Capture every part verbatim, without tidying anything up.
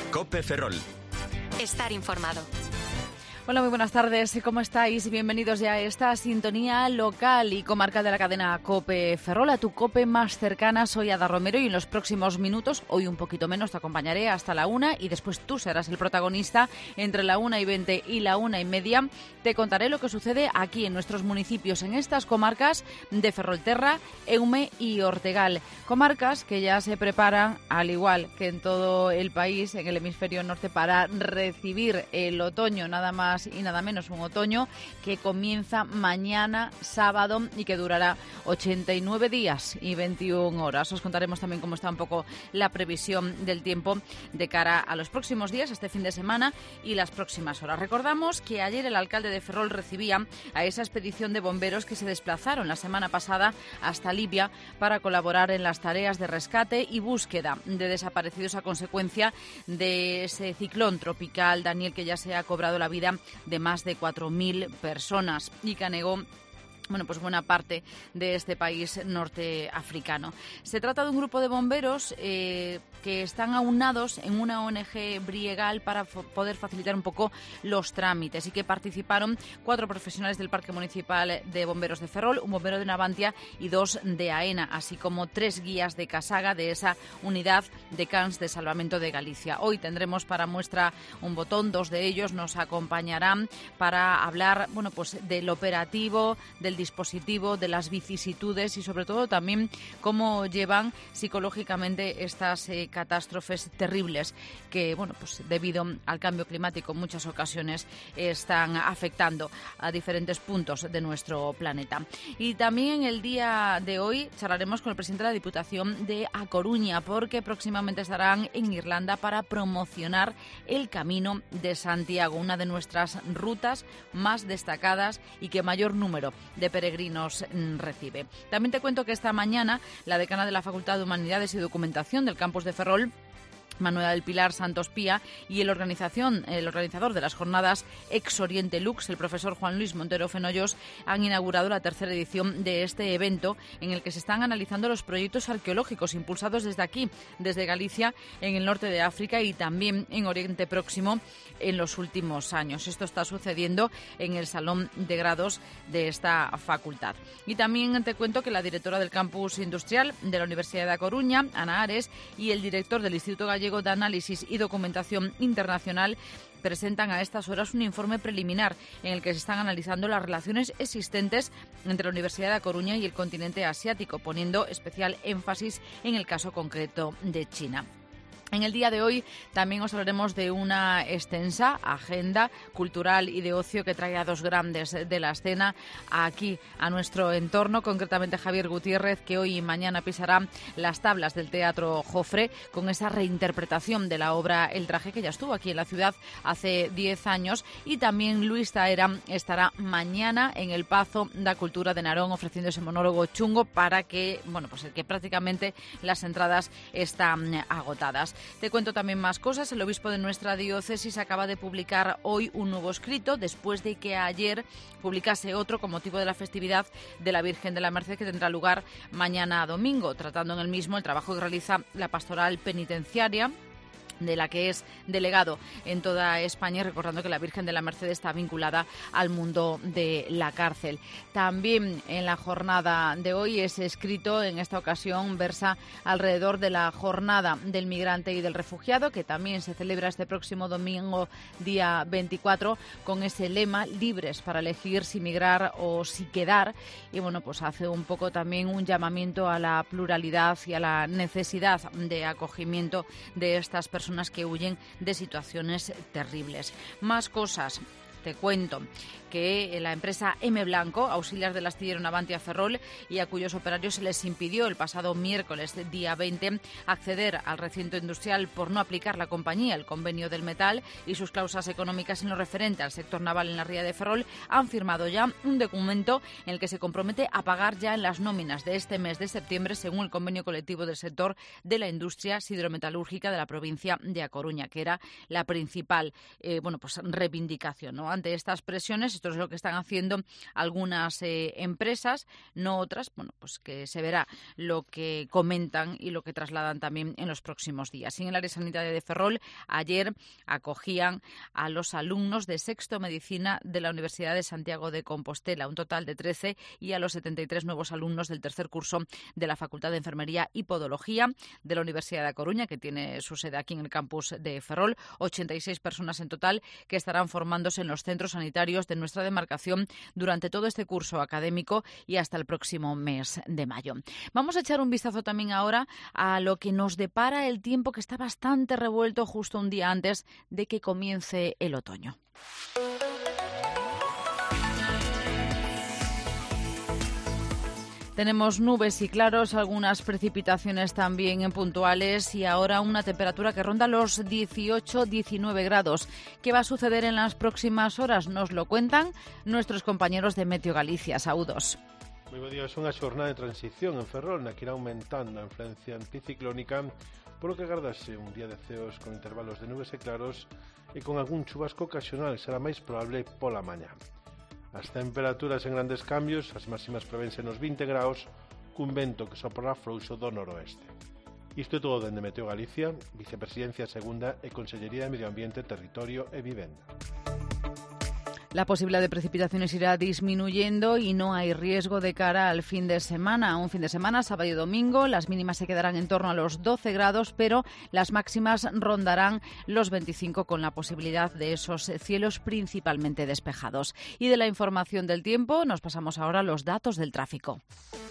COPE Ferrol. Estar informado. Hola, muy buenas tardes. ¿Cómo estáis? Bienvenidos ya a esta sintonía local y comarcal de la cadena COPE Ferrol, a tu COPE más cercana. Soy Ada Romero y en los próximos minutos, hoy un poquito menos, te acompañaré hasta la una y después tú serás el protagonista. Entre la una y veinte y la una y media te contaré lo que sucede aquí en nuestros municipios, en estas comarcas de Ferrolterra, Eume y Ortegal. Comarcas que ya se preparan, al igual que en todo el país, en el hemisferio norte, para recibir el otoño, nada más y nada menos, un otoño que comienza mañana sábado y que durará ochenta y nueve días y veintiuna horas. Os contaremos también cómo está un poco la previsión del tiempo de cara a los próximos días, este fin de semana y las próximas horas. Recordamos que ayer el alcalde de Ferrol recibía a esa expedición de bomberos que se desplazaron la semana pasada hasta Libia para colaborar en las tareas de rescate y búsqueda de desaparecidos a consecuencia de ese ciclón tropical Daniel, que ya se ha cobrado la vida de más de cuatro mil personas y que anegó bueno, pues buena parte de este país norteafricano. Se trata de un grupo de bomberos eh, que están aunados en una O N G Briegal para f- poder facilitar un poco los trámites y que participaron cuatro profesionales del Parque Municipal de Bomberos de Ferrol, un bombero de Navantia y dos de AENA, así como tres guías de Casaga de esa unidad de Cans de Salvamento de Galicia. Hoy tendremos para muestra un botón, dos de ellos nos acompañarán para hablar, bueno, pues del operativo, del dispositivo, de las vicisitudes y sobre todo también cómo llevan psicológicamente estas eh, catástrofes terribles que, bueno, pues debido al cambio climático en muchas ocasiones están afectando a diferentes puntos de nuestro planeta. Y también el día de hoy charlaremos con el presidente de la Diputación de A Coruña, porque próximamente estarán en Irlanda para promocionar el Camino de Santiago, una de nuestras rutas más destacadas y que mayor número de peregrinos recibe. También te cuento que esta mañana la decana de la Facultad de Humanidades y Documentación del campus de Ferrol, Manuela del Pilar Santos Pía, y el, organización, el organizador de las jornadas Ex Oriente Lux, el profesor Juan Luis Montero Fenollos, han inaugurado la tercera edición de este evento en el que se están analizando los proyectos arqueológicos impulsados desde aquí, desde Galicia, en el norte de África y también en Oriente Próximo en los últimos años. Esto está sucediendo en el Salón de Grados de esta facultad. Y también te cuento que la directora del Campus Industrial de la Universidad de A Coruña, Ana Ares, y el director del Instituto Gallego de Análisis y Documentación Internacional presentan a estas horas un informe preliminar en el que se están analizando las relaciones existentes entre la Universidad de A Coruña y el continente asiático, poniendo especial énfasis en el caso concreto de China. En el día de hoy también os hablaremos de una extensa agenda cultural y de ocio que trae a dos grandes de la escena aquí a nuestro entorno, concretamente Javier Gutiérrez, que hoy y mañana pisará las tablas del Teatro Jofre con esa reinterpretación de la obra El Traje, que ya estuvo aquí en la ciudad hace diez años, y también Luis Taera estará mañana en el Pazo da Cultura de Narón ofreciendo ese monólogo chungo para que, bueno, pues el que prácticamente las entradas están agotadas. Te cuento también más cosas. El obispo de nuestra diócesis acaba de publicar hoy un nuevo escrito después de que ayer publicase otro con motivo de la festividad de la Virgen de la Merced, que tendrá lugar mañana domingo, tratando en el mismo el trabajo que realiza la pastoral penitenciaria, de la que es delegado en toda España, recordando que la Virgen de la Merced está vinculada al mundo de la cárcel. También en la jornada de hoy ese escrito, en esta ocasión, versa alrededor de la jornada del migrante y del refugiado, que también se celebra este próximo domingo, día veinticuatro, con ese lema, libres para elegir si migrar o si quedar. Y bueno, pues hace un poco también un llamamiento a la pluralidad y a la necesidad de acogimiento de estas personas que huyen de situaciones terribles. Más cosas. Te cuento que la empresa M Blanco, auxiliar del astillero Navantia Ferrol, y a cuyos operarios se les impidió el pasado miércoles, día veinte, acceder al recinto industrial por no aplicar la compañía el convenio del metal y sus cláusulas económicas en lo referente al sector naval en la ría de Ferrol, han firmado ya un documento en el que se compromete a pagar ya en las nóminas de este mes de septiembre, según el convenio colectivo del sector de la industria siderometalúrgica de la provincia de A Coruña, que era la principal eh, bueno, pues reivindicación, ¿no? Ante estas presiones, Esto es lo que están haciendo algunas eh, empresas, no otras. Bueno, pues que se verá lo que comentan y lo que trasladan también en los próximos días. Y en el área sanitaria de Ferrol, ayer acogían a los alumnos de sexto medicina de la Universidad de Santiago de Compostela, un total de trece, y a los setenta y tres nuevos alumnos del tercer curso de la Facultad de Enfermería y Podología de la Universidad de A Coruña, que tiene su sede aquí en el campus de Ferrol. ochenta y seis personas en total que estarán formándose en los centros sanitarios de nuestra demarcación durante todo este curso académico y hasta el próximo mes de mayo. Vamos a echar un vistazo también ahora a lo que nos depara el tiempo, que está bastante revuelto justo un día antes de que comience el otoño. Tenemos nubes y claros, algunas precipitaciones también en puntuales y ahora una temperatura que ronda los dieciocho a diecinueve grados. ¿Qué va a suceder en las próximas horas? Nos lo cuentan nuestros compañeros de Meteo Galicia. Saúdos. Moi bo día, é unha xornada de transición en Ferrol na que irá aumentando a influencia anticiclónica, polo que agardase un día de ceos con intervalos de nubes e claros e con algún chubasco ocasional, será máis probable pola mañá. As temperaturas en grandes cambios, as máximas prevense nos vinte graus, cun vento que soprará frouxo do noroeste. Isto é todo dende Meteo Galicia, Vicepresidencia Segunda e Consellería de Medio Ambiente, Territorio e Vivenda. La posibilidad de precipitaciones irá disminuyendo y no hay riesgo de cara al fin de semana. Un fin de semana, sábado y domingo, las mínimas se quedarán en torno a los doce grados, pero las máximas rondarán los veinticinco, con la posibilidad de esos cielos principalmente despejados. Y de la información del tiempo nos pasamos ahora a los datos del tráfico.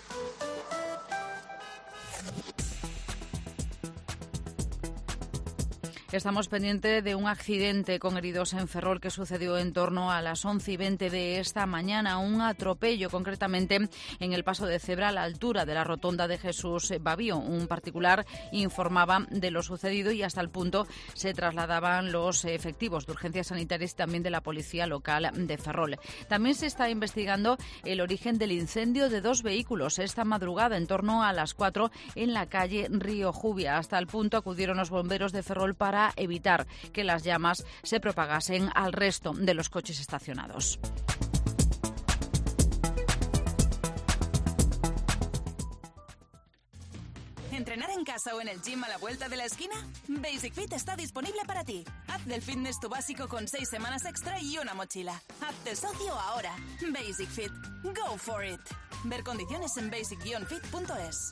Estamos pendientes de un accidente con heridos en Ferrol que sucedió en torno a las once y veinte de esta mañana. Un atropello, concretamente en el paso de cebra a la altura de la rotonda de Jesús Babío. Un particular informaba de lo sucedido y hasta el punto se trasladaban los efectivos de urgencias sanitarias y también de la policía local de Ferrol. También se está investigando el origen del incendio de dos vehículos esta madrugada en torno a las cuatro en la calle Río Jubia. Hasta el punto acudieron los bomberos de Ferrol para evitar que las llamas se propagasen al resto de los coches estacionados. ¿Entrenar en casa o en el gym a la vuelta de la esquina? Basic Fit está disponible para ti. Haz del fitness tu básico con seis semanas extra y una mochila. Hazte socio ahora. Basic Fit. Go for it. Ver condiciones en basic fit punto es.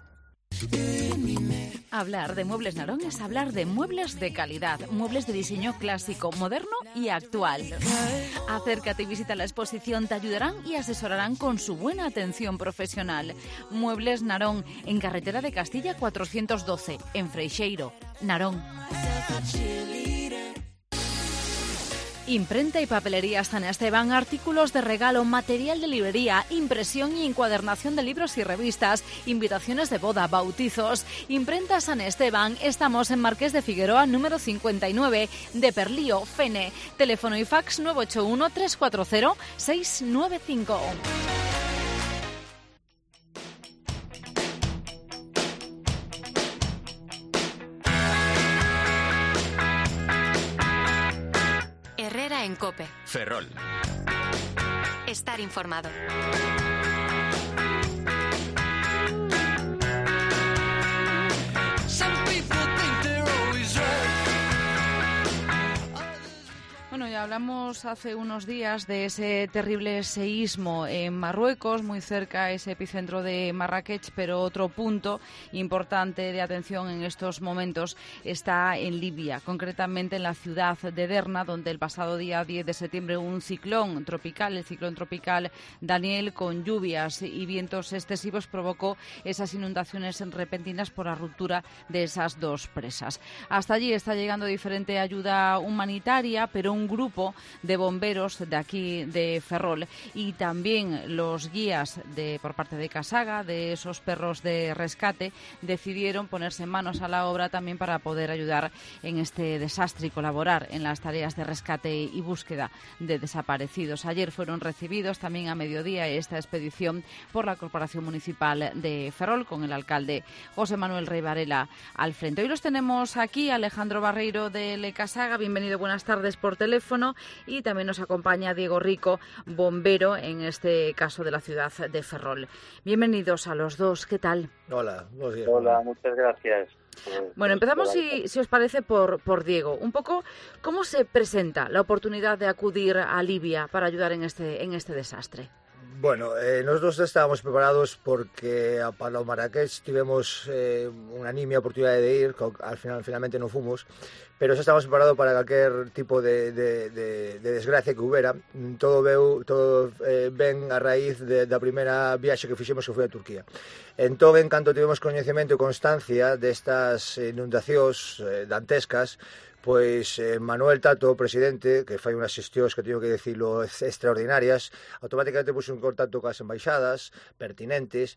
Hablar de Muebles Narón es hablar de muebles de calidad, muebles de diseño clásico, moderno y actual. Acércate y visita la exposición, te ayudarán y asesorarán con su buena atención profesional. Muebles Narón, en carretera de Castilla cuatrocientos doce, en Freixeiro, Narón. Imprenta y papelería San Esteban, artículos de regalo, material de librería, impresión y encuadernación de libros y revistas, invitaciones de boda, bautizos. Imprenta San Esteban, estamos en Marqués de Figueroa, número cincuenta y nueve, de Perlío, Fene. Teléfono y fax nueve ocho uno, tres cuatro cero, seis nueve cinco. En COPE. Ferrol. Estar informado. Bueno, ya hablamos hace unos días de ese terrible seísmo en Marruecos, muy cerca ese epicentro de Marrakech, pero otro punto importante de atención en estos momentos está en Libia, concretamente en la ciudad de Derna, donde el pasado día diez de septiembre un ciclón tropical, el ciclón tropical Daniel, con lluvias y vientos excesivos, provocó esas inundaciones repentinas por la ruptura de esas dos presas. Hasta allí está llegando diferente ayuda humanitaria, pero un grupo de bomberos de aquí de Ferrol y también los guías de por parte de Casaga, de esos perros de rescate, decidieron ponerse manos a la obra también para poder ayudar en este desastre y colaborar en las tareas de rescate y búsqueda de desaparecidos. Ayer fueron recibidos también a mediodía esta expedición por la Corporación Municipal de Ferrol, con el alcalde José Manuel Rey Varela al frente. Hoy los tenemos aquí, Alejandro Barreiro de Le Casaga. Bienvenido, buenas tardes por teléfono. y también nos acompaña Diego Rico, bombero, en este caso de la ciudad de Ferrol. Bienvenidos a los dos, ¿qué tal? Hola, buenos días. Hola, muchas gracias. Por, bueno, por empezamos, si, si os parece, por, por Diego. Un poco, ¿cómo se presenta la oportunidad de acudir a Libia para ayudar en este, en este desastre? Bueno, eh, nosotros estábamos preparados porque para Marrakech tuvimos eh, una nimia oportunidad de ir, al final finalmente no fuimos, pero xa estábamos preparados para cualquier tipo de, de, de, de desgracia que hubiera. Todo veu, todo eh, ven a raíz de, da primeira viaxe que fixemos, que foi a Turquía. Entón, en canto tivemos coñecemento e constancia destas inundacións eh, dantescas, pois eh, Manuel Tato, o presidente, que fai unhas xestións que teño que dicilo extraordinarias, automáticamente puxo en contacto coas embaixadas pertinentes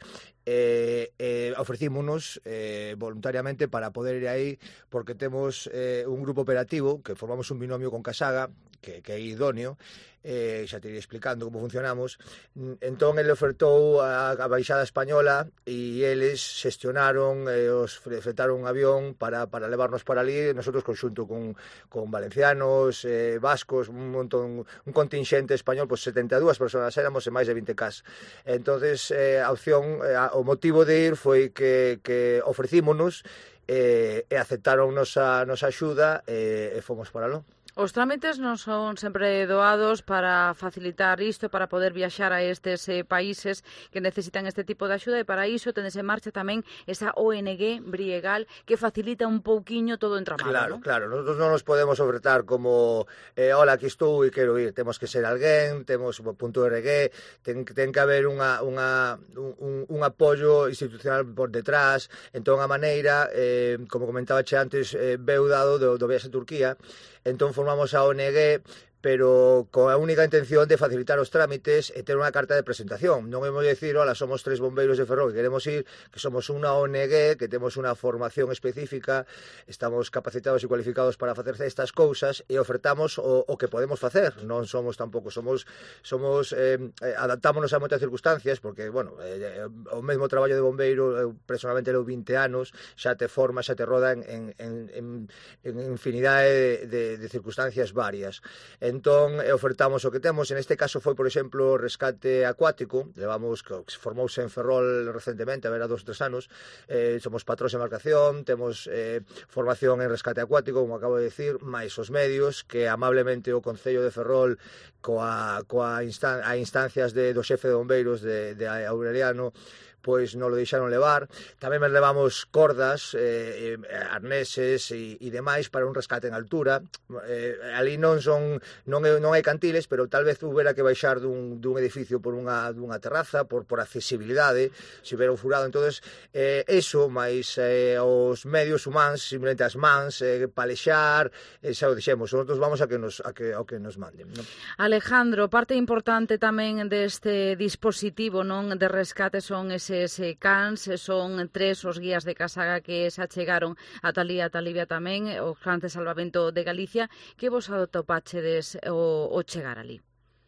e eh, eh, ofrecímonos eh, voluntariamente para poder ir aí, porque temos eh, un grupo operativo que formamos un binomio con Casaga, que, que é idóneo, eh, xa te iré explicando como funcionamos. Entón ele ofertou a, a Baixada Española e eles xestionaron e eh, os fretaron un avión para, para levarnos para ali, nosotros conxunto con, con valencianos, eh, vascos, un montón, un contingente español, pues setenta e dúas personas éramos e máis de vinte cas. Entonces eh, a opción, eh, o motivo de ir foi que, que ofrecímonos eh, e aceptaron nosa, nosa axuda e, e fomos para lo. Os trámites non son sempre doados para facilitar isto, para poder viaxar a estes eh, países que necesitan este tipo de axuda, e para iso tendes en marcha tamén esa O N G Briegal que facilita un pouquiño todo o entramado. Claro, ¿no? claro, nosotros non nos podemos ofertar como eh, hola, aquí estou e quero ir, temos que ser alguén, temos un punto R G, ten, ten que haber unha, unha, un, un apoio institucional por detrás. Entón a maneira, eh, como comentaba che antes, eh, veu dado do, do viaxe a Turquía. Entón formamos a O N G, pero coa única intención de facilitar os trámites e ter unha carta de presentación. Non hemos de decir, hola, somos tres bombeiros de Ferrol que queremos ir, que somos unha O N G, que temos unha formación específica, estamos capacitados e cualificados para facer estas cousas e ofertamos o, o que podemos facer. Non somos tampouco, somos, somos eh, adaptámonos a moitas circunstancias, porque, bueno, eh, o mesmo traballo de bombeiro, eu personalmente leu vinte anos, xa te forma, xa te roda en, en, en, en infinidade de, de, de circunstancias varias. Entón, ofertamos o que temos. En este caso foi, por exemplo, rescate acuático. Levamos, que formouse en Ferrol recentemente, a ver, a dos, tres anos. Eh, somos patrós de embarcación, temos eh, formación en rescate acuático, como acabo de decir, máis os medios, que amablemente o Concello de Ferrol, coa, coa instan a instancias de, do xefe de bombeiros de, de Aureliano, pois non lo deixaron levar. Tamén me levamos cordas, eh, arneses e, e demais para un rescate en altura. Eh, ali non son non, é, non hai cantiles, pero tal vez houbera que baixar dun, dun edificio por unha, dunha terraza, por, por accesibilidade, se houbera un furado. Entonces, eh, eso, máis eh, os medios humanos, simplemente as mans, eh, palexar, eh, xa o dixemos, nosotros vamos a que nos, a que, ao que nos manden, ¿no? Alejandro, parte importante tamén deste dispositivo, non, de rescate son ese Eses cans, son tres os guías de Casaga que se achegaron a Talía, a Talibia tamén, o cans de salvamento de Galicia. Que vos atopachedes o, o chegar ali?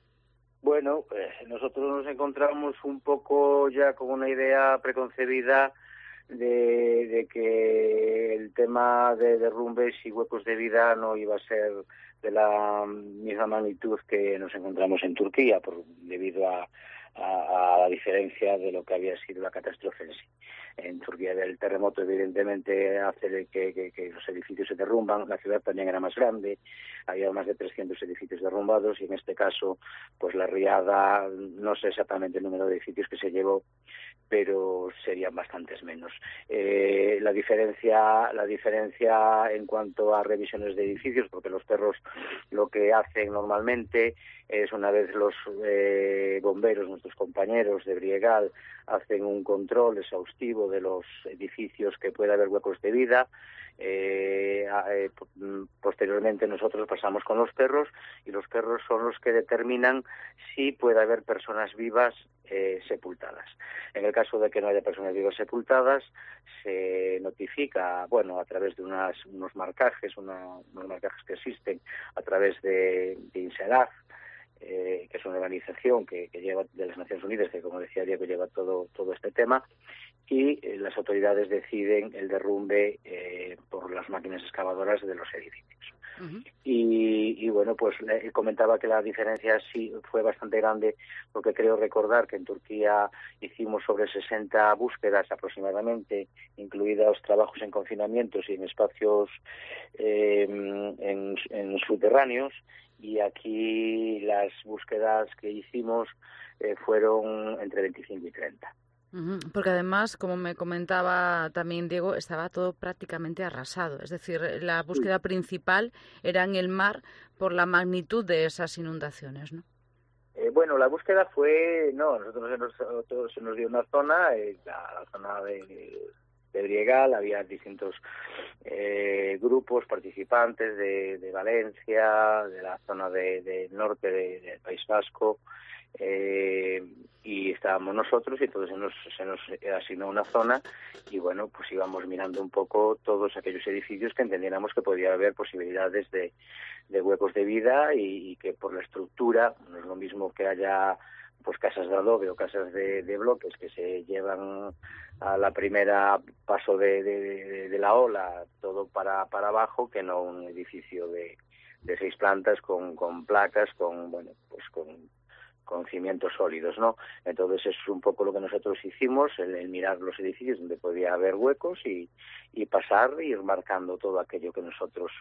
Bueno, eh, nosotros nos encontramos un poco ya con una idea preconcebida de, de que el tema de derrumbes y huecos de vida no iba a ser de la misma magnitud que nos encontramos en Turquía, por, debido a A, a la diferencia de lo que había sido la catástrofe en sí. En Turquía el terremoto evidentemente hace de que, que, que los edificios se derrumban, la ciudad también era más grande, había más de trescientos edificios derrumbados y en este caso pues la riada, no sé exactamente el número de edificios que se llevó, pero serían bastantes menos. Eh, la diferencia la diferencia en cuanto a revisiones de edificios, porque los perros lo que hacen normalmente es, una vez los eh, bomberos, nuestros compañeros de Briegal, hacen un control exhaustivo de los edificios que pueda haber huecos de vida, eh, eh, posteriormente nosotros pasamos con los perros y los perros son los que determinan si puede haber personas vivas eh, sepultadas. En el caso de que no haya personas vivas sepultadas, se notifica, bueno, a través de unas, unos marcajes, una, unos marcajes que existen a través de, de INSERAG, Eh, que es una organización que, que lleva de las Naciones Unidas, que como decía Diego lleva todo todo este tema, y eh, las autoridades deciden el derrumbe eh, por las máquinas excavadoras de los edificios. Uh-huh. Y, y bueno, pues eh, comentaba que la diferencia sí fue bastante grande, porque creo recordar que en Turquía hicimos sobre sesenta búsquedas aproximadamente, incluidos trabajos en confinamientos y en espacios eh, en, en subterráneos, y aquí las búsquedas que hicimos eh, fueron entre veinticinco y treinta. Porque además, como me comentaba también Diego, estaba todo prácticamente arrasado. Es decir, la búsqueda sí. principal era en el mar por la magnitud de esas inundaciones, ¿no? Eh, bueno, la búsqueda fue, no, nosotros se nos, nosotros se nos dio una zona, eh, la, la zona de, de Briegal, había distintos eh, grupos participantes de, de Valencia, de la zona del de norte de, del País Vasco, eh, y estábamos nosotros, y entonces se nos, se nos asignó una zona, y bueno, pues íbamos mirando un poco todos aquellos edificios que entendiéramos que podía haber posibilidades de, de huecos de vida, y, y que por la estructura, no es lo mismo que haya pues casas de adobe o casas de, de bloques que se llevan a la primera paso de, de, de la ola todo para, para abajo, que no un edificio de, de seis plantas con, con placas, con bueno pues con con cimientos sólidos, ¿no? Entonces eso es un poco lo que nosotros hicimos, el, el mirar los edificios donde podía haber huecos y, y pasar, ir marcando todo aquello que nosotros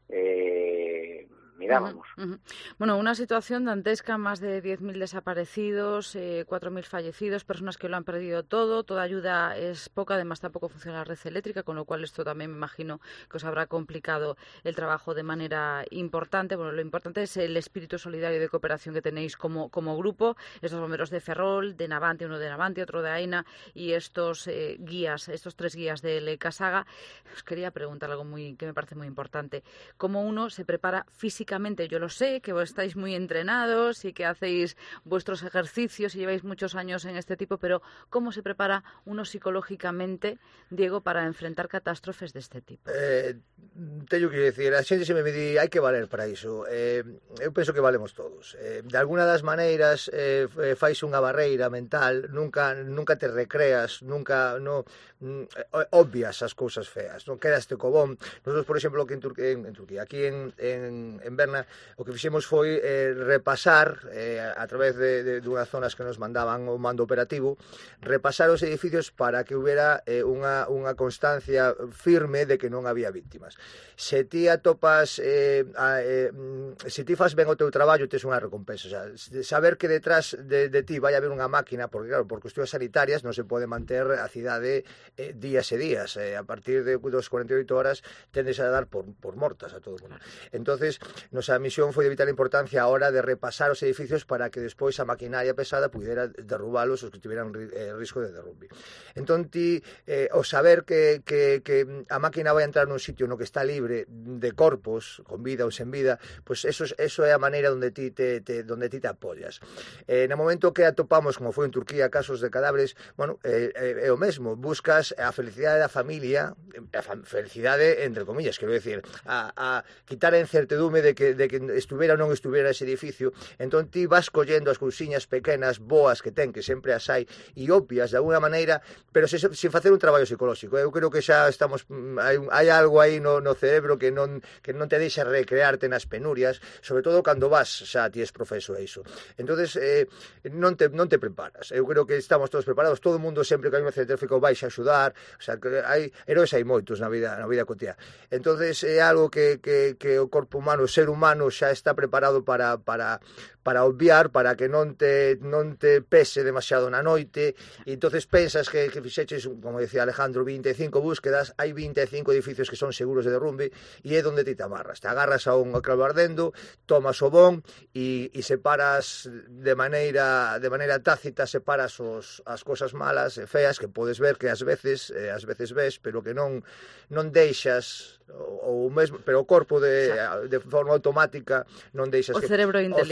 eh, mirábamos. Uh-huh, uh-huh. Bueno, una situación dantesca, más de diez mil desaparecidos, eh, cuatro mil fallecidos, personas que lo han perdido todo, toda ayuda es poca, además tampoco funciona la red eléctrica, con lo cual esto también me imagino que os habrá complicado el trabajo de manera importante. Bueno, lo importante es el espíritu solidario de cooperación que tenéis como, como grupo, estos bomberos de Ferrol, de Navantia, uno de Navantia, otro de Aina, y estos eh, guías, estos tres guías del Casaga. Os quería preguntar algo muy que me parece muy importante. ¿Cómo uno se prepara físicamente? Yo lo sé, que estáis muy entrenados y que hacéis vuestros ejercicios y lleváis muchos años en este tipo, pero ¿cómo se prepara uno psicológicamente, Diego, para enfrentar catástrofes de este tipo? Eh, teño que dicir, a xente se me di, hai que valer para iso. Eh, eu penso que valemos todos. Eh, de alguna das maneiras eh, fais unha barreira mental, nunca nunca te recreas, nunca no mm, obvias as cousas feas, non quedaste co bon. Nosotros, por exemplo, que en Turquía, en, en Turquía, aquí en, en, en Berna, o que fixemos foi eh, repasar eh, a través de, de, de unhas zonas que nos mandaban o mando operativo, repasar os edificios para que houbera eh, unha, unha constancia firme de que non había víctimas. Se ti atopas eh, a, eh, se ti fas ben o teu traballo, tes unha recompensa, o sea, saber que detrás de, de ti vai haber unha máquina, porque claro, por cuestións sanitarias non se pode manter a cidade eh, días e días, eh, a partir de dos cuarenta e oito horas tendes a dar por, por mortas a todo o mundo. Entonces nosa misión foi de vital importancia a hora de repasar os edificios para que despois a maquinaria pesada pudera derrubalos os que tiveran eh, risco de derrumbe. Entón ti, eh, o saber que, que, que a máquina vai entrar nun sitio no que está libre de corpos, con vida ou sen vida, pois pues eso, eso é a maneira onde ti te, te, donde ti te apoyas. Eh, no momento que atopamos, como foi en Turquía, casos de cadáveres, bueno, é eh, eh, o mesmo, buscas a felicidade da familia, a felicidade entre comillas, quero decir, a, a quitar a incertidume de que, de que estuvera ou non estuvera ese edificio. Entón ti vas collendo as cousiñas pequenas, boas que ten, que sempre as hai, e obvias de alguna maneira, pero se, sin facer un traballo psicolóxico. Eu creo que xa estamos, hai, hai algo aí no, no cerebro que non, que non te deixa recrearte nas penurias, sobre todo cando vas, xa ti es profeso a iso. Entonces eh, non, te, non te preparas. Eu creo que estamos todos preparados, todo o mundo sempre que hai un accidente tráfico vai a axudar, o sea, que hai heróis hai moitos na vida, na vida cotiá. Entonces é algo que, que, que o corpo humano, o ser humano xa está preparado para, para, para obviar, para que non te, non te pese demasiado na noite, e entonces pensas que, que fixeches, como decía Alejandro, vinte e cinco búsquedas, hai vinte e cinco edificios que son seguros de derrumbe, e é donde ti te amarras. Te agarras a un clavo ardendo, tomas o bon e, e separas de maneira, de maneira tácita, separas os, as cosas malas e feas que podes ver, que ás veces, eh, ás veces ves, pero que non, non deixas, ou mesmo, pero o corpo de, de forma automática non deixas o que... cerebro inteligente.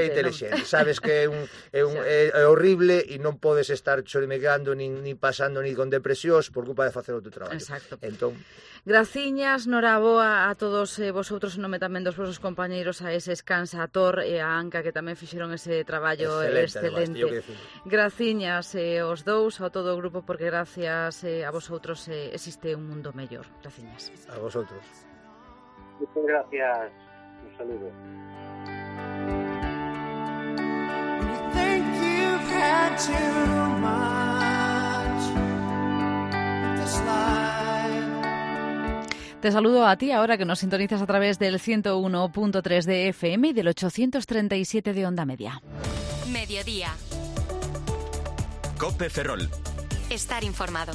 intelixente, é intelixente. ¿No? Sabes que é, un, é, un, é, é horrible e non podes estar chorimegando nin, nin pasando ni con depresións por culpa de facer o teu traballo. Exacto. Entón, graciñas, noraboa a todos eh, vosotros, en nome tamén dos vosos compañeiros, a ese Escansa, a Tor e a Anca, que tamén fixeron ese traballo excelente. excelente. Además, graciñas eh, os dous, a todo o grupo, porque gracias eh, a vosotros eh, existe un mundo mellor. Graciñas. A vosotros. Muchas gracias. Un saludo. Te saludo a ti ahora que nos sintonizas a través del ciento uno punto tres de F M y del ochocientos treinta y siete de onda media. Mediodía. COPE Ferrol. Estar informado.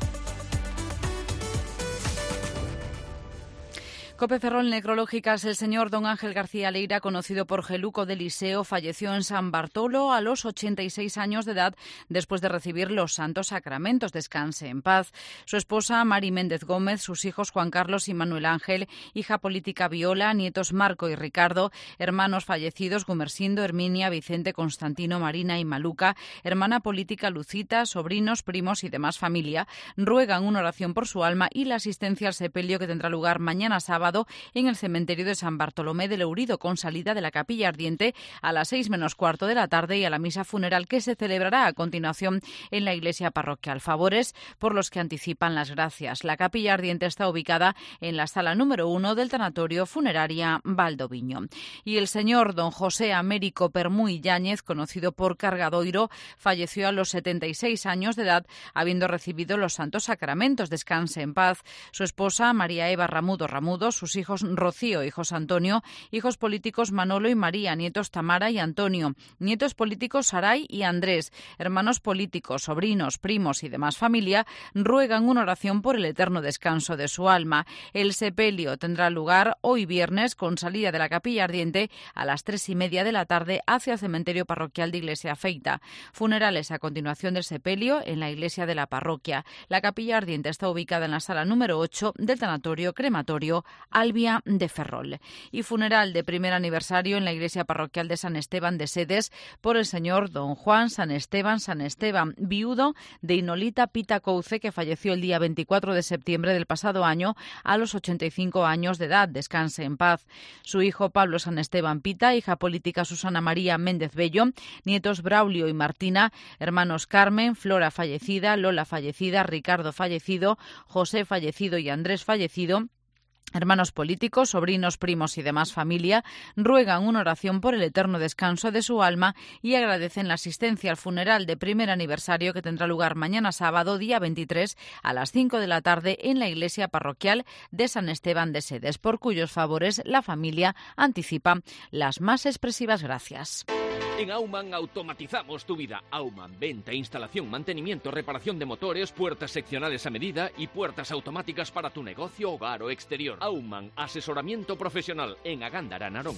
COPE Ferrol Necrológicas. El señor don Ángel García Leira, conocido por Geluco de Liceo, falleció en San Bartolo a los ochenta y seis años de edad después de recibir los santos sacramentos. Descanse en paz. Su esposa Mari Méndez Gómez, sus hijos Juan Carlos y Manuel Ángel, hija política Viola, nietos Marco y Ricardo, hermanos fallecidos Gumersindo, Herminia, Vicente, Constantino, Marina y Maluca, hermana política Lucita, sobrinos, primos y demás familia, ruegan una oración por su alma y la asistencia al sepelio que tendrá lugar mañana sábado en el cementerio de San Bartolomé de Lourido, con salida de la Capilla Ardiente a las seis menos cuarto de la tarde y a la misa funeral que se celebrará a continuación en la iglesia parroquial. Favores por los que anticipan las gracias. La Capilla Ardiente está ubicada en la sala número uno del tanatorio funeraria Valdoviño. Y el señor don José Américo Permuy Yáñez, conocido por Cargadoiro, falleció a los setenta y seis años de edad, habiendo recibido los santos sacramentos. Descanse en paz. Su esposa María Eva Ramudo Ramudo, sus hijos Rocío y José Antonio, hijos políticos Manolo y María, nietos Tamara y Antonio, nietos políticos Saray y Andrés, hermanos políticos, sobrinos, primos y demás familia, ruegan una oración por el eterno descanso de su alma. El sepelio tendrá lugar hoy viernes, con salida de la Capilla Ardiente a las tres y media de la tarde hacia el cementerio parroquial de Iglesia Feita. Funerales a continuación del sepelio en la iglesia de la parroquia. La Capilla Ardiente está ubicada en la sala número ocho del tanatorio crematorio Albia de Ferrol. Y funeral de primer aniversario en la iglesia parroquial de San Esteban de Sedes por el señor don Juan San Esteban San Esteban, viudo de Inolita Pita Couce, que falleció el día veinticuatro de septiembre del pasado año a los ochenta y cinco años de edad. Descanse en paz. Su hijo Pablo San Esteban Pita, hija política Susana María Méndez Bello, nietos Braulio y Martina, hermanos Carmen, Flora fallecida, Lola fallecida, Ricardo fallecido, José fallecido y Andrés fallecido, hermanos políticos, sobrinos, primos y demás familia, ruegan una oración por el eterno descanso de su alma y agradecen la asistencia al funeral de primer aniversario que tendrá lugar mañana sábado, día veintitrés, a las cinco de la tarde en la iglesia parroquial de San Esteban de Sedes, por cuyos favores la familia anticipa las más expresivas gracias. En Aumann automatizamos tu vida. Aumann, venta, instalación, mantenimiento, reparación de motores, puertas seccionales a medida y puertas automáticas para tu negocio, hogar o exterior. Aumann, asesoramiento profesional en Agándara, Narón.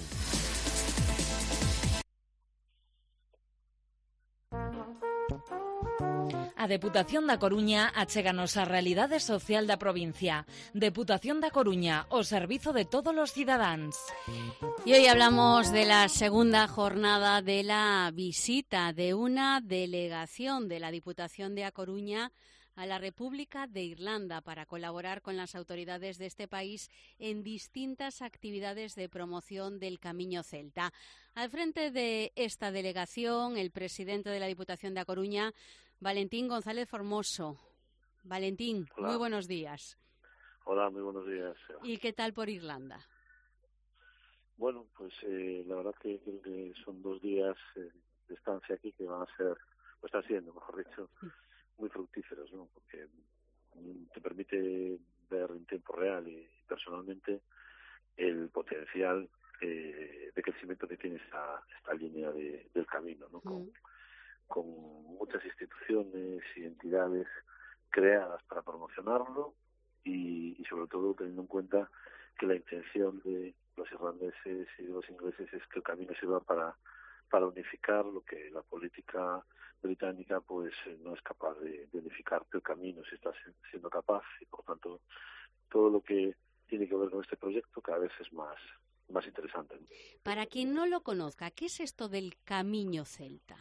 A Deputación da Coruña achéganos a realidade social da provincia. Deputación da Coruña, o servizo de todos los cidadáns. Y hoy hablamos de la segunda jornada de la visita de una delegación de la Diputación de A Coruña a la República de Irlanda para colaborar con las autoridades de este país en distintas actividades de promoción del Camiño Celta. Al frente de esta delegación, el presidente de la Diputación de A Coruña, Valentín González Formoso. Valentín, Hola. Muy buenos días. Hola, muy buenos días. ¿Y qué tal por Irlanda? Bueno, pues eh, la verdad que creo que son dos días eh, de estancia aquí que van a ser, o están siendo, mejor dicho, muy fructíferos, ¿no? Porque te permite ver en tiempo real y personalmente el potencial eh, de crecimiento que tiene esta, esta línea de, del camino, ¿no? Con, mm. con muchas instituciones y entidades creadas para promocionarlo y, y sobre todo teniendo en cuenta que la intención de los irlandeses y de los ingleses es que el camino sirva para, para unificar lo que la política británica pues no es capaz de, de unificar, que el camino se está siendo capaz y por tanto todo lo que tiene que ver con este proyecto cada vez es más más interesante, ¿no? Para quien no lo conozca, ¿qué es esto del Camiño Celta?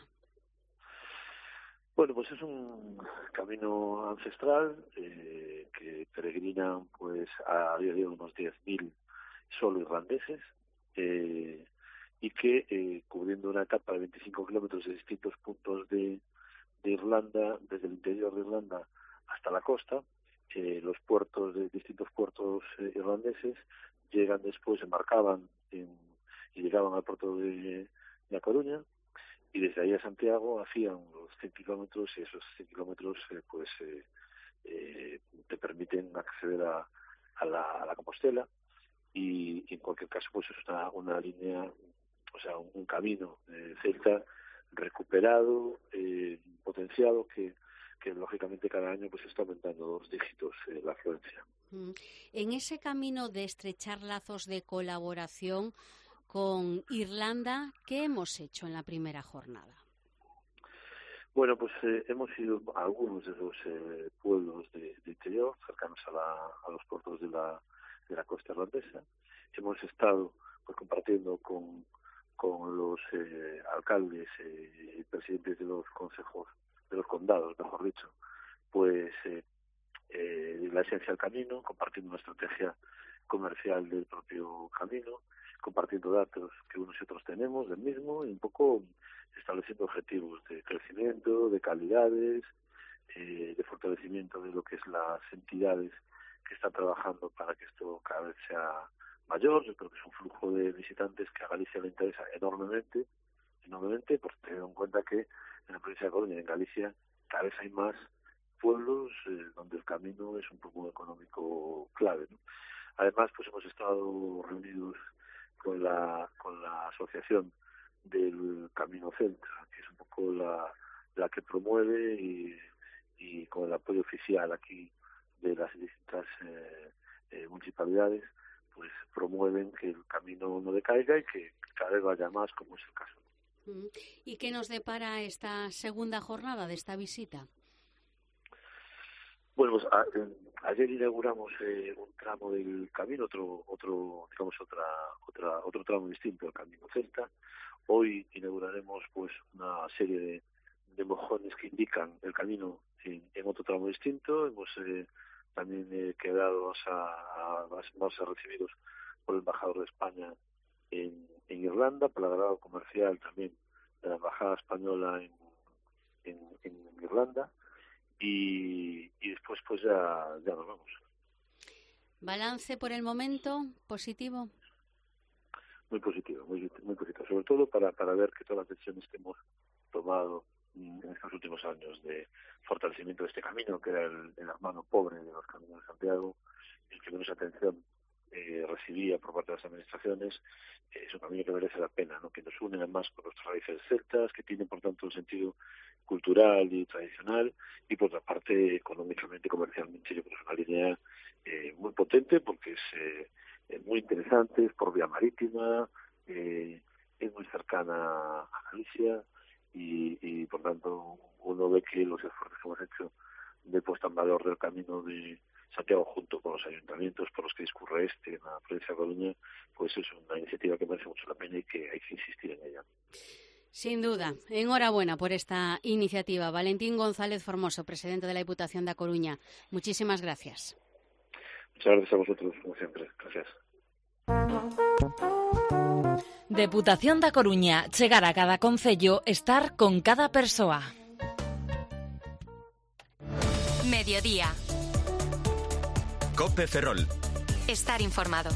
Bueno, pues es un camino ancestral eh, que peregrinan pues a día de hoy unos diez mil solo irlandeses eh, y que eh, cubriendo una etapa de veinticinco kilómetros de distintos puntos de, de Irlanda, desde el interior de Irlanda hasta la costa, eh, los puertos de distintos puertos eh, irlandeses llegan después, embarcaban en, y llegaban al puerto de, de A Coruña, y desde ahí a Santiago hacían los cien kilómetros y esos cien kilómetros eh, pues eh, eh, te permiten acceder a, a, la, a la Compostela y, y en cualquier caso pues es una, una línea, o sea, un, un camino eh, celta recuperado, eh, potenciado que, que lógicamente cada año pues está aumentando dos dígitos eh, la afluencia. En ese camino de estrechar lazos de colaboración con Irlanda, ¿qué hemos hecho en la primera jornada? Bueno, pues eh, hemos ido a algunos de los eh, pueblos de, de interior, cercanos a, la, a los puertos de la, de la costa irlandesa. Hemos estado pues compartiendo con, con los eh, alcaldes eh, y presidentes de los consejos, de los condados, mejor dicho, pues eh, eh, la esencia del camino, compartiendo una estrategia comercial del propio camino, compartiendo datos que unos y otros tenemos del mismo y un poco estableciendo objetivos de crecimiento, de calidades, eh, de fortalecimiento de lo que es las entidades que están trabajando para que esto cada vez sea mayor. Yo creo que es un flujo de visitantes que a Galicia le interesa enormemente, enormemente, porque teniendo en cuenta que en la provincia de Coruña y en Galicia cada vez hay más pueblos eh, donde el camino es un poco económico clave, ¿no? Además, pues hemos estado reunidos con la con la asociación del Camino Celta, que es un poco la, la que promueve y, y con el apoyo oficial aquí de las distintas eh, eh, municipalidades, pues promueven que el camino no decaiga y que cada vez vaya más, como es el caso. ¿Y qué nos depara esta segunda jornada de esta visita? Bueno, pues a, eh, ayer inauguramos eh, un tramo del camino, otro, otro, digamos otra, otra, otro tramo distinto al Camino Celta. Hoy inauguraremos pues una serie de, de mojones que indican el camino en, en otro tramo distinto. Hemos eh, también eh, quedado a, a, vamos a ser recibidos por el embajador de España en, en Irlanda, por el agregado comercial también de la embajada española en, en, en Irlanda. Y, y después pues ya, ya nos vamos. ¿Balance por el momento positivo? Muy positivo, muy, muy positivo. Sobre todo para, para ver que todas las decisiones que hemos tomado en estos últimos años de fortalecimiento de este camino, que era el, el hermano pobre de los caminos de Santiago, el que menos atención eh, recibía por parte de las administraciones, eh, es un camino que merece la pena, ¿no? Que nos une además con nuestras raíces celtas, que tiene por tanto un sentido cultural y tradicional, y por otra parte económicamente, comercialmente, yo creo que es una línea eh, muy potente porque es eh, muy interesante, es por vía marítima, eh, es muy cercana a Galicia y, y por tanto uno ve que los esfuerzos que hemos hecho de puesta en valor del camino de Santiago junto con los ayuntamientos por los que discurre este en la provincia de Coruña, pues es una iniciativa que merece mucho la pena y que hay que insistir en ella. Sin duda. Enhorabuena por esta iniciativa. Valentín González Formoso, presidente de la Diputación de A Coruña. Muchísimas gracias. Muchas gracias a vosotros, como siempre. Gracias. Deputación da Coruña, chegar a cada concello, estar con cada persoa. Mediodía. Cope Ferrol. Estar informado.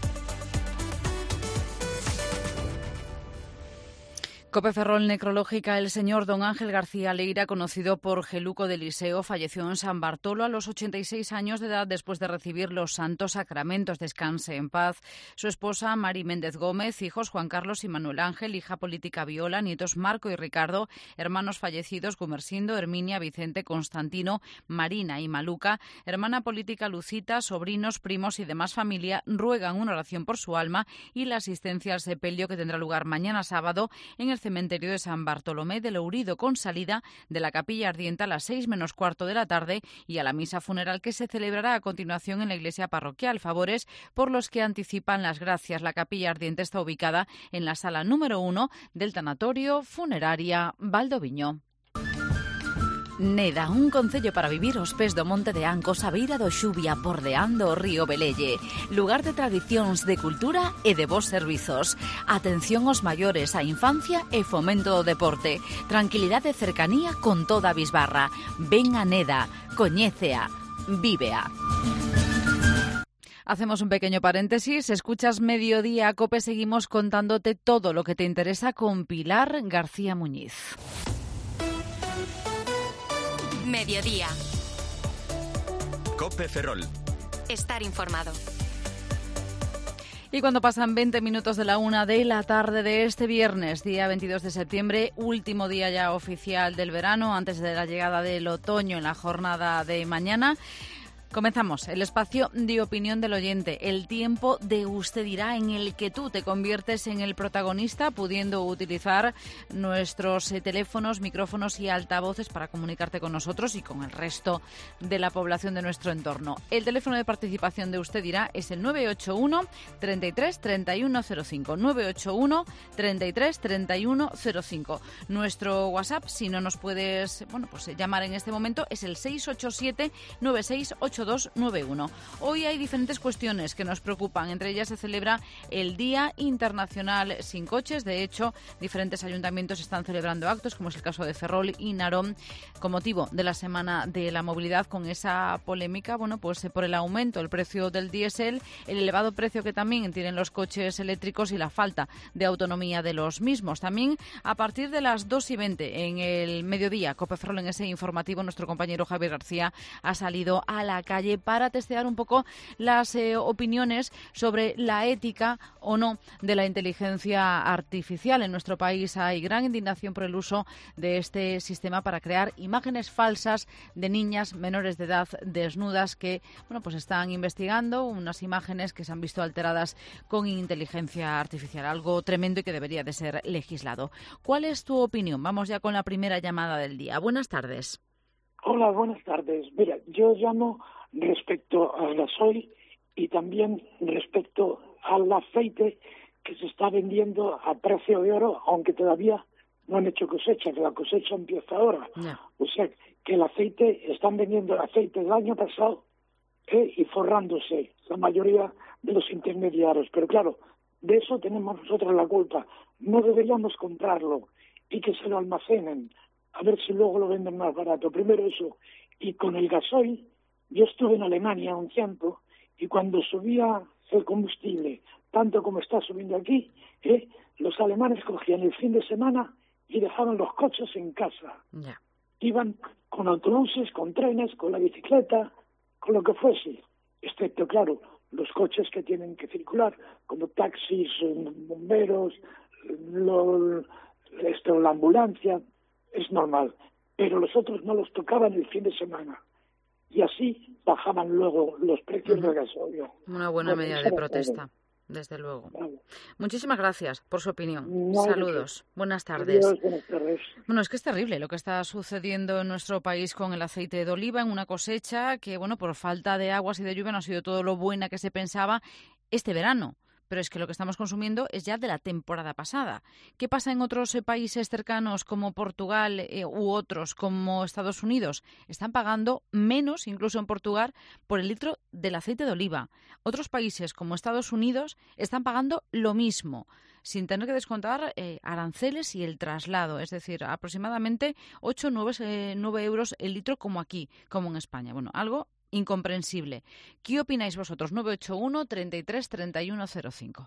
Cope Ferrol necrológica. El señor don Ángel García Leira, conocido por Geluco de Liceo, falleció en San Bartolo a los ochenta y seis años de edad después de recibir los santos sacramentos. Descanse en paz. Su esposa Mari Méndez Gómez, hijos Juan Carlos y Manuel Ángel, hija política Viola, nietos Marco y Ricardo, hermanos fallecidos Gumersindo, Herminia, Vicente, Constantino, Marina y Maluca, hermana política Lucita, sobrinos, primos y demás familia ruegan una oración por su alma y la asistencia al sepelio que tendrá lugar mañana sábado en el cementerio de San Bartolomé de Lourido, con salida de la Capilla Ardiente a las seis menos cuarto de la tarde y a la misa funeral que se celebrará a continuación en la iglesia parroquial. Favores por los que anticipan las gracias. La Capilla Ardiente está ubicada en la sala número uno del Tanatorio Funeraria Valdoviño. Neda, un concello para vivir aos pés do Monte de Ancos, a beira do Xubia, bordeando o río Velelle. Lugar de tradicións, de cultura e de bons servizos. Atención aos maiores, a infancia e fomento do deporte. Tranquilidade e cercanía con toda a bisbarra. Ven a Neda, coñécea, vívea. Hacemos un pequeño paréntesis. Escuchas Mediodía Cope, seguimos contándote todo lo que te interesa con Pilar García Muñiz. Mediodía. Cope Ferrol. Estar informado. Y cuando pasan veinte minutos de la una de la tarde de este viernes, día veintidós de septiembre, último día ya oficial del verano, antes de la llegada del otoño en la jornada de mañana, comenzamos el espacio de opinión del oyente, el tiempo de Usted dirá, en el que tú te conviertes en el protagonista, pudiendo utilizar nuestros eh, teléfonos, micrófonos y altavoces para comunicarte con nosotros y con el resto de la población de nuestro entorno. El teléfono de participación de Usted dirá es el nueve ocho uno, treinta y tres, treinta y uno cero cinco, nueve ocho uno, treinta y tres, treinta y uno cero cinco. Nuestro WhatsApp, si no nos puedes bueno, pues, eh, llamar en este momento, es el seis ocho siete, nueve seis ocho dos nueve uno. Hoy hay diferentes cuestiones que nos preocupan. Entre ellas se celebra el Día Internacional Sin Coches. De hecho, diferentes ayuntamientos están celebrando actos, como es el caso de Ferrol y Narón, con motivo de la Semana de la Movilidad, con esa polémica, bueno, pues por el aumento del precio del diésel, el elevado precio que también tienen los coches eléctricos y la falta de autonomía de los mismos. También a partir de las dos y veinte en el mediodía, Cope Ferrol, en ese informativo, nuestro compañero Javier García ha salido a la calle para testear un poco las eh, opiniones sobre la ética o no de la inteligencia artificial. En nuestro país hay gran indignación por el uso de este sistema para crear imágenes falsas de niñas menores de edad desnudas que, bueno, pues están investigando unas imágenes que se han visto alteradas con inteligencia artificial, algo tremendo y que debería de ser legislado. ¿Cuál es tu opinión? Vamos ya con la primera llamada del día. Buenas tardes. Hola, buenas tardes. Mira, yo llamo respecto al gasoil y también respecto al aceite que se está vendiendo a precio de oro, aunque todavía no han hecho cosecha, que la cosecha empieza ahora. No. O sea, que el aceite, están vendiendo el aceite del año pasado eh, y forrándose la mayoría de los intermediarios. Pero claro, de eso tenemos nosotros la culpa. No deberíamos comprarlo y que se lo almacenen, a ver si luego lo venden más barato. Primero eso. Y con el gasoil, yo estuve en Alemania un tiempo y cuando subía el combustible, tanto como está subiendo aquí, eh, los alemanes cogían el fin de semana y dejaban los coches en casa. Yeah. Iban con autobuses, con trenes, con la bicicleta, con lo que fuese, excepto, claro, los coches que tienen que circular, como taxis, bomberos, lo, esto, la ambulancia, es normal. Pero los otros no los tocaban el fin de semana. Y así bajaban luego los precios uh-huh. del gasoil. Una buena medida de protesta, desde luego. Vale. Muchísimas gracias por su opinión. No, Saludos. No. Buenas tardes. Adiós, buenas tardes. Bueno, es que es terrible lo que está sucediendo en nuestro país con el aceite de oliva en una cosecha que, bueno, por falta de aguas y de lluvia no ha sido todo lo buena que se pensaba este verano. Pero es que lo que estamos consumiendo es ya de la temporada pasada. ¿Qué pasa en otros eh, países cercanos como Portugal eh, u otros como Estados Unidos? Están pagando menos, incluso en Portugal, por el litro del aceite de oliva. Otros países como Estados Unidos están pagando lo mismo, sin tener que descontar eh, aranceles y el traslado. Es decir, aproximadamente ocho o nueve euros el litro como aquí, como en España. Bueno, algo incomprensible. ¿Qué opináis vosotros? nueve ocho uno, treinta y tres, treinta y uno cero cinco.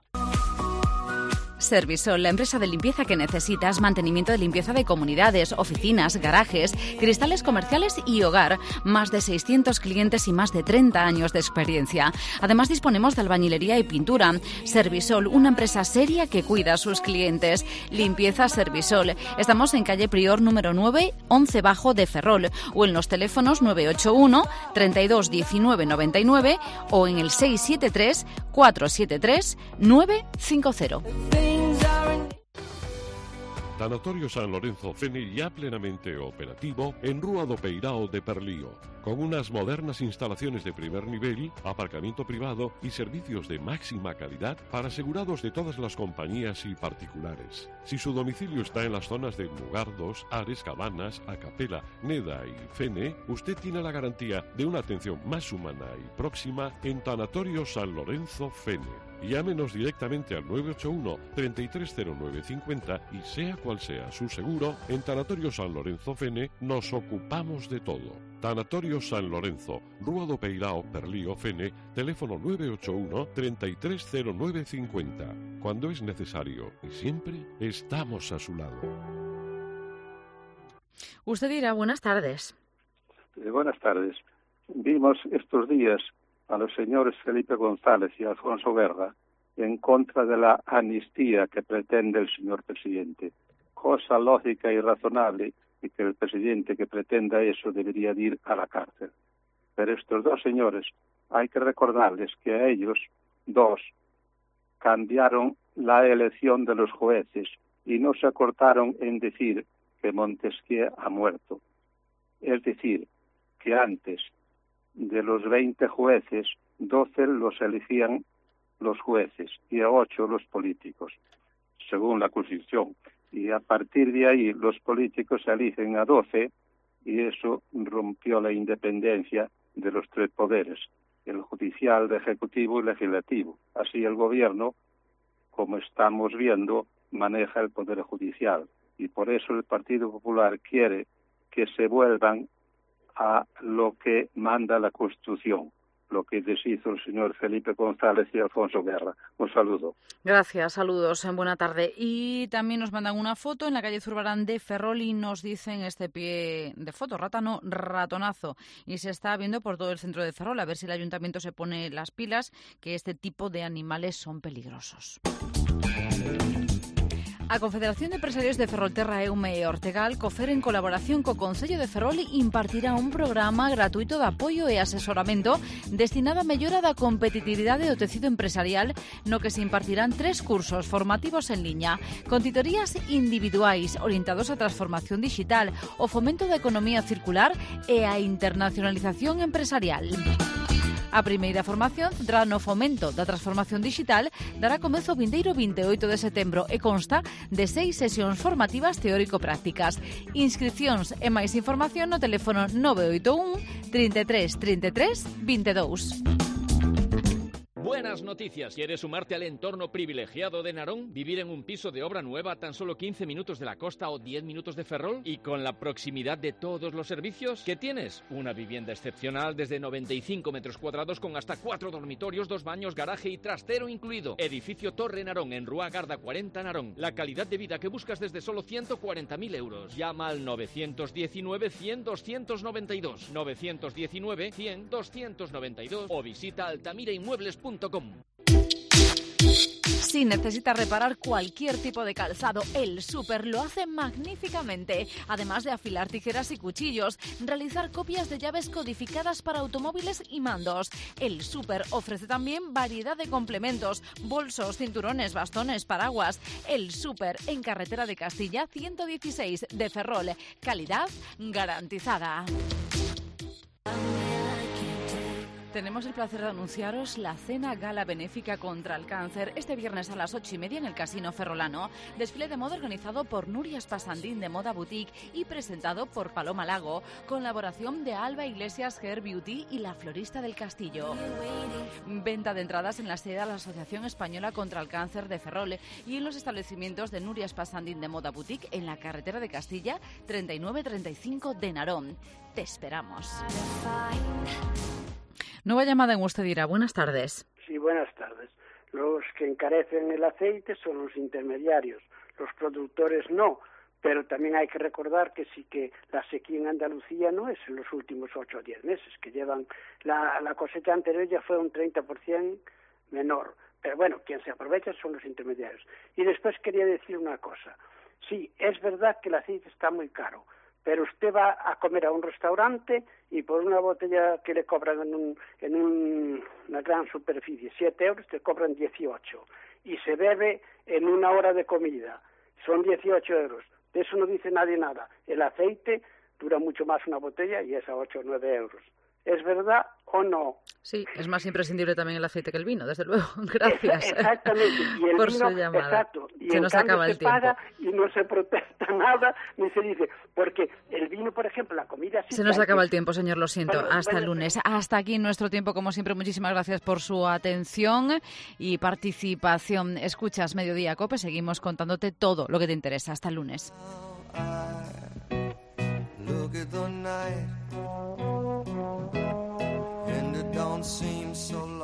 Servisol, la empresa de limpieza que necesitas, mantenimiento de limpieza de comunidades, oficinas, garajes, cristales comerciales y hogar. Más de seiscientos clientes y más de treinta años de experiencia. Además, disponemos de albañilería y pintura. Servisol, una empresa seria que cuida a sus clientes. Limpieza Servisol. Estamos en calle Prior número nueve, once bajo de Ferrol, o en los teléfonos nueve ocho uno, treinta y dos, diecinueve, noventa y nueve o en el seis siete tres, cuatro siete tres, nueve cinco cero. Tanatorio San Lorenzo Fene ya plenamente operativo en Rúa do Peirao de Perlío, con unas modernas instalaciones de primer nivel, aparcamiento privado y servicios de máxima calidad para asegurados de todas las compañías y particulares. Si su domicilio está en las zonas de Mugardos, Ares, Cabanas, Acapela, Neda y Fene, usted tiene la garantía de una atención más humana y próxima en Tanatorio San Lorenzo Fene. Llámenos directamente al nueve ocho uno, treinta y tres cero nueve cincuenta y sea cual sea su seguro, en Tanatorio San Lorenzo Fene nos ocupamos de todo. Tanatorio San Lorenzo, Rúa do Peirao, Perlío, Fene, teléfono nueve ocho uno, treinta y tres cero nueve cincuenta. Cuando es necesario y siempre estamos a su lado. Usted dirá, buenas tardes. Eh, buenas tardes. Vimos estos días a los señores Felipe González y Alfonso Guerra en contra de la amnistía que pretende el señor presidente. Cosa lógica y razonable, y que el presidente que pretenda eso debería de ir a la cárcel. Pero estos dos señores, hay que recordarles que a ellos dos cambiaron la elección de los jueces y no se acortaron en decir que Montesquieu ha muerto. Es decir, que antes de los veinte jueces, doce los elegían los jueces y a ocho los políticos, según la Constitución. Y a partir de ahí los políticos eligen a doce y eso rompió la independencia de los tres poderes, el judicial, el ejecutivo y el legislativo. Así el gobierno, como estamos viendo, maneja el poder judicial. Y por eso el Partido Popular quiere que se vuelvan a lo que manda la Constitución, lo que deshizo el señor Felipe González y Alfonso Guerra. Un saludo. Gracias, saludos, en buena tarde. Y también nos mandan una foto en la calle Zurbarán de Ferrol y nos dicen este pie de foto, rátano, ratonazo. Y se está viendo por todo el centro de Ferrol, a ver si el ayuntamiento se pone las pilas, que este tipo de animales son peligrosos. A Confederación de Empresarios de Ferrolterra Eume e Ortegal, COFER, en colaboración co Concello de Ferrol, impartirá un programa gratuito de apoio e asesoramento destinado a mellora da competitividade do tecido empresarial, no que se impartirán tres cursos formativos en liña, con titorías individuais orientados á transformación digital, o fomento da economía circular e a internacionalización empresarial. A primeira formación centrada no fomento da transformación digital dará comezo o vindeiro vinte e oito de setembro e consta de seis sesións formativas teórico-prácticas. Inscripcións e máis información no teléfono nove oito un, trinta e tres, trinta e tres, vinte e dous. Buenas noticias. ¿Quieres sumarte al entorno privilegiado de Narón? ¿Vivir en un piso de obra nueva a tan solo quince minutos de la costa o diez minutos de Ferrol? ¿Y con la proximidad de todos los servicios? ¿Qué tienes? Una vivienda excepcional desde noventa y cinco metros cuadrados con hasta cuatro dormitorios, dos baños, garaje y trastero incluido. Edificio Torre Narón en Rúa Garda cuarenta Narón. La calidad de vida que buscas desde solo ciento cuarenta mil euros. Llama al nueve uno nueve, cien, doscientos noventa y dos. nueve uno nueve, cien, doscientos noventa y dos o visita altamira inmuebles punto com. Si necesitas reparar cualquier tipo de calzado, El Súper lo hace magníficamente. Además de afilar tijeras y cuchillos, realizar copias de llaves codificadas para automóviles y mandos. El Súper ofrece también variedad de complementos, bolsos, cinturones, bastones, paraguas. El Súper en Carretera de Castilla ciento dieciséis de Ferrol. Calidad garantizada. Tenemos el placer de anunciaros la cena gala benéfica contra el cáncer este viernes a las ocho y media en el Casino Ferrolano. Desfile de moda organizado por Nuria Spasandín de Moda Boutique y presentado por Paloma Lago. Colaboración de Alba Iglesias Hair Beauty y La Florista del Castillo. Venta de entradas en la sede de la Asociación Española contra el Cáncer de Ferrol y en los establecimientos de Nuria Spasandín de Moda Boutique en la carretera de Castilla treinta y nueve treinta y cinco de Narón. Te esperamos. Nueva llamada en Usted dirá. Buenas tardes. Sí, buenas tardes. Los que encarecen el aceite son los intermediarios, los productores no, pero también hay que recordar que sí que la sequía en Andalucía no es en los últimos ocho o diez meses, que llevan la, la cosecha anterior ya fue un treinta por ciento menor. Pero bueno, quien se aprovecha son los intermediarios. Y después quería decir una cosa. Sí, es verdad que el aceite está muy caro, pero usted va a comer a un restaurante y por una botella que le cobran en, un, en un, una gran superficie, siete euros, te cobran dieciocho. Y se bebe en una hora de comida, son dieciocho euros. De eso no dice nadie nada. El aceite dura mucho más una botella y es a ocho o nueve euros. ¿Es verdad o no? Sí, es más imprescindible también el aceite que el vino, desde luego. Gracias. Exactamente. Y el por vino, su llamada. Exacto. Y se en nos cambio acaba se el tiempo. paga y no se protesta nada, ni se dice. Porque el vino, por ejemplo, la comida... Sí se nos que acaba que... el tiempo, señor, lo siento. Bueno, Hasta bueno, el lunes. Hasta aquí nuestro tiempo, como siempre. Muchísimas gracias por su atención y participación. Escuchas Mediodía Cope, seguimos contándote todo lo que te interesa. Hasta el lunes. Look at the night, and it don't seem so